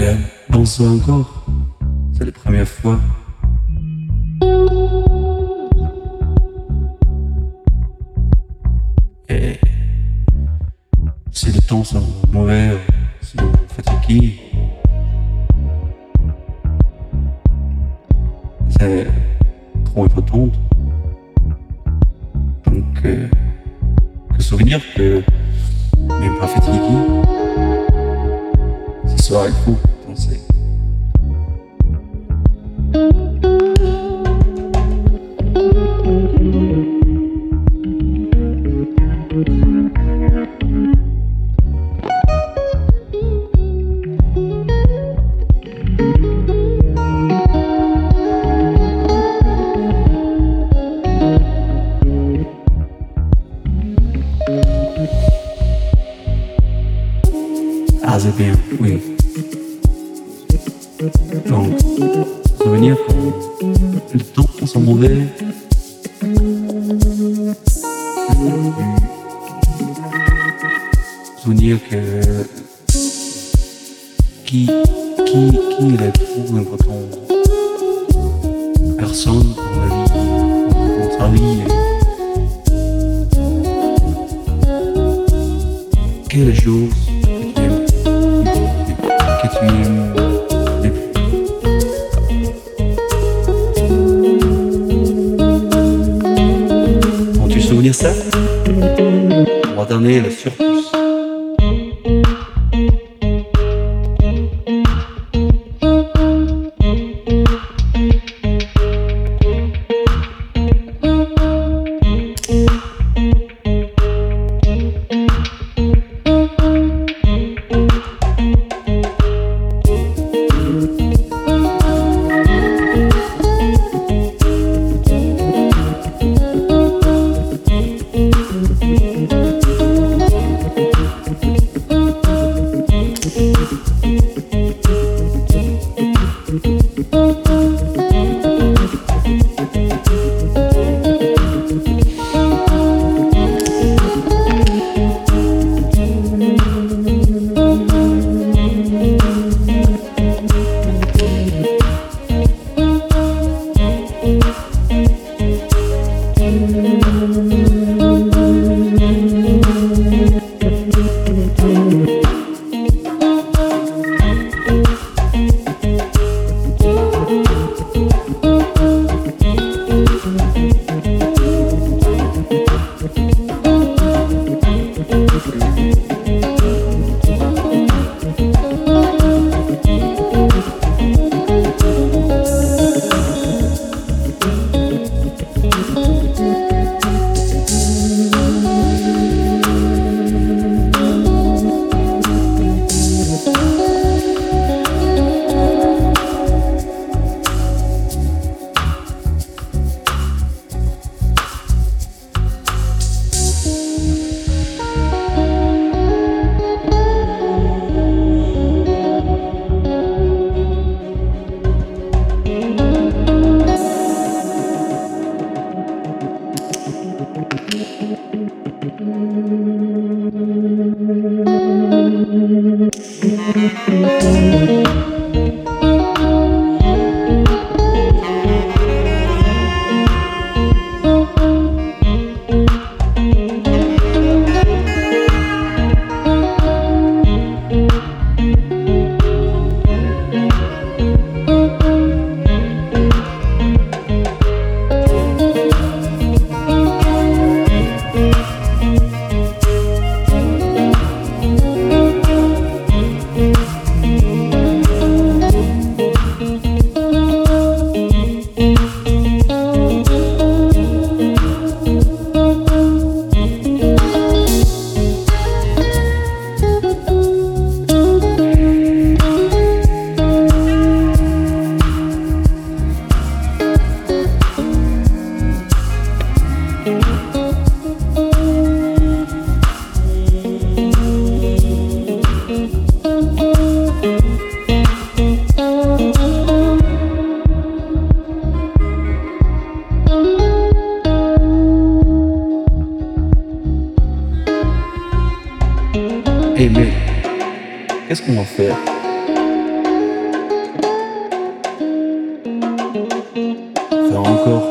Bonsoir encore, c'est la première fois. Et si les temps sont mauvais, sont fatigués, c'est trop important. Donc, que souvenir que même pas fatigué, ce soir il faut danser. Ah, c'est bien, oui. Donc, souvenir quand les temps sont mauvais. Souvenir que qui est trop important. Personne dans la vie, dans ta vie. Quelle chose que tu aimes le plus. Quand tu te souviens ça, on va donner le surplus. Eh mais, qu'est-ce qu'on va faire? encore